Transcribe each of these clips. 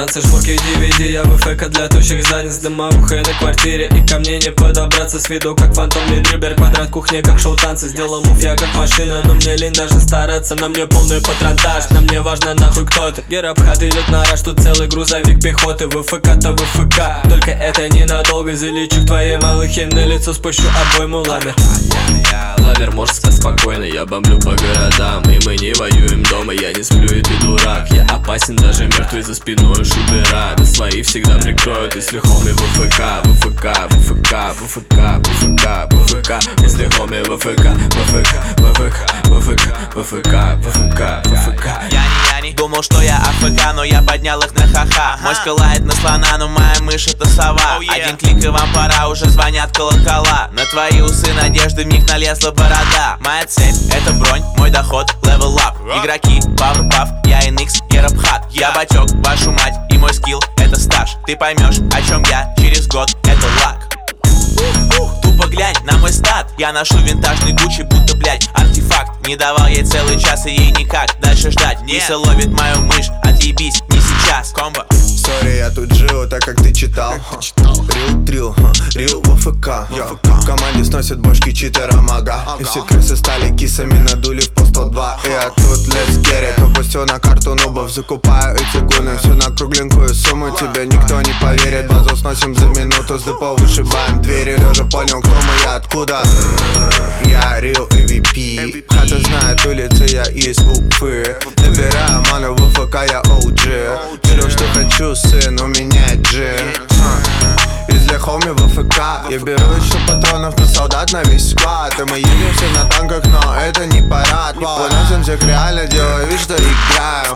Ранцы, шмурки, DVD, я ВФК для тощих задниц. Дымовуха на квартире, и ко мне не подобраться. С виду как фантомный дрибер, квадрат кухни как шоу-танцы. Сделал мув я как машина, но мне лень даже стараться. На мне полный патронтаж, на мне важно нахуй кто ты. Герабхат идет на раш, тут целый грузовик пехоты. ВФК-то ВФК, только это ненадолго. Залечу к твоей малыхе, на лицо спущу обойму ламер. Лавер, можешь спать спокойно, я бомблю по городам. И мы не воюем дома, я не сплю и ты дурак. Я опасен, даже мертвый за спиной шутера. Да свои всегда прикроют, если хоми ВФК. ВФК, ВФК, ВФК, ВФК, ВФК. Если хоми ВФК, ВФК, ВФК, ВФК, ВФК, ВФК, ВФК. Я не думал, что я АФК, но я поднял их на ха-ха. Мой лает на слона, но моя мышь это сова. Один клик и вам пора, уже звонят колокола. На твои усы надежды вмиг налезла борода. Моя цель — это бронь, мой доход — level up. Игроки — Powerpuff, я NX, Герабхат. Я батек, вашу мать, и мой скилл — это стаж. Ты поймешь, о чем я через год, это лак. Тупо глянь на мой стат. Я ношу винтажный Гуччи, будто, блядь, артефакт. Не давал ей целый час, и ей никак дальше ждать. Виса ловит мою мышь, отъебись, не сейчас. Комбо. Сори, я тут жил, так как ты читал. Рил трил, рил ВФК. В команде сносят башки читерам, ага. И все крысы стали кисами, надули в по 102. И я тут let's get it. Упустил на карту нубов, закупаю эти гуны. Всю на кругленькую сумму, тебе никто не поверит. Базу сносим за минуту, с депо вышибаем двери. Лежа понял, кто мы, я откуда. Я real MVP. Хата знает улицы, я из Уфы. Набираю ману в ВФК, я OG. Беру, что хочу, сын, у меня джин. Из-за хоми ВФК. Я беру еще патронов на солдат, на весь склад. И мы едем все на танках, но это не парад. Выносим всех реально, делаю вид, что играю.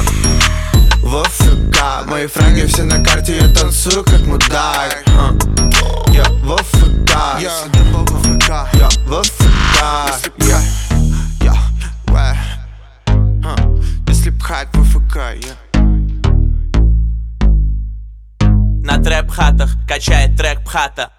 ВФК. Мои фраги все на карте, я танцую как мудак. Я ВФК. Я ВФК. Если пхать ВФК, На трэп-хатах качает трек Пхата.